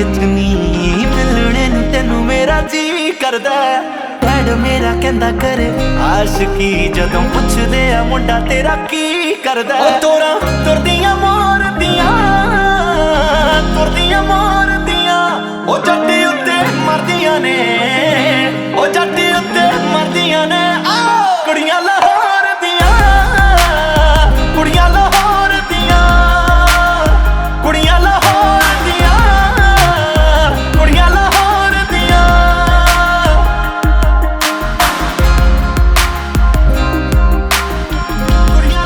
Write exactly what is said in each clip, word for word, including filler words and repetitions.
विच नी मिलने नूं तैनूं मेरा जी करदा। डैड मेरा कहंदा करे आशिकी जदों पुछदे आ मुंडा तेरा की करदा। ओ तोरा तुरदियां मोरदियां तुरदियां मोरदियां ओ जट्टी उत्ते मरदियां ने ओ जट्टी उत्ते मरदियां ने। कुड़ियां लाहौर दियां कुड़ियां लाहौर दियां कुड़ियां लाहौर दियां कुड़ियां लाहौर दियां। कुड़ियां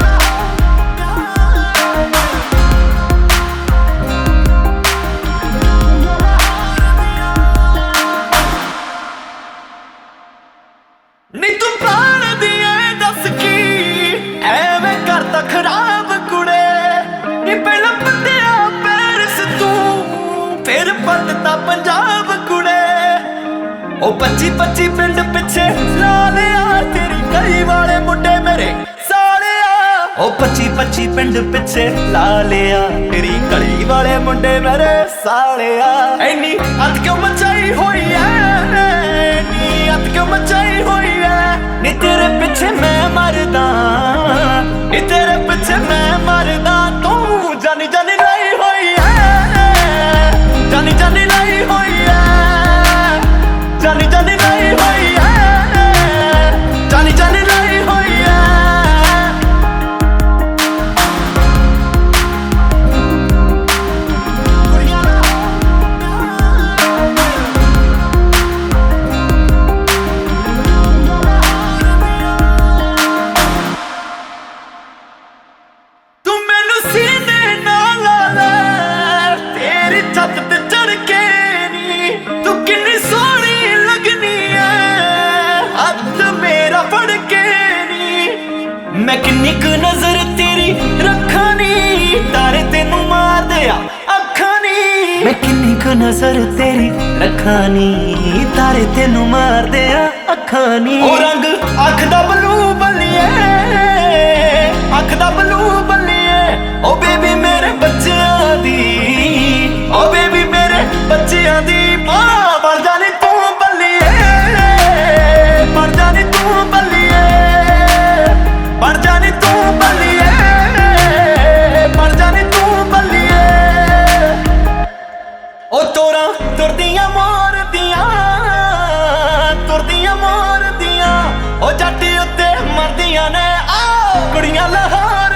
नी तू प्राण दिए दस की एवें करता खराब कुड़े। नी पहला पत्तिया पेरिस तू फिर पलता पंजाब कुड़े। ओ पच्ची पच्ची पिंड पिछे ला लिया तेरी गली वाले मुंडे मेरे सालिया। ओ पच्ची पच्ची पिंड पिछे ला लिया तेरी गली वाले मुंडे मेरे सालिया। इन्नी अत क्यों मचाई हुई है नी अत क्यों मचाई हुई है। नी तेरे पिछे मैं मरदा नी तेरे पिछे मैं मरदा तू जानी जानी लाई हुई है जानी जानी लाई हुई है जानी जानी लाई हुई है जानी जानी लाई हुई है। मैं किन्नी क नजर तेरी रखा नी तारे तेनू मार दिया अखा नी। मैं किन्नी क नजर तेरी रखा नी तारे तेनू मार दिया अखा नी। ओ रंग अख दा बलू बल्लिए अख दा बलू बल्लिए ओ बेबी मेरे बच्चियां दी ओ बेबी मेरे बच्चियां दी मां बन जानी तू बल्लिए बन जानी तू बल्लिए बन जानी तू बल्लिए बन जानी तू बल्लिए। ओ तोरा तुरदियां मोरदियां तुरदियां मोरदियां ओ जट्टी उत्ते मरदियां ने। कुड़ियां लाहौर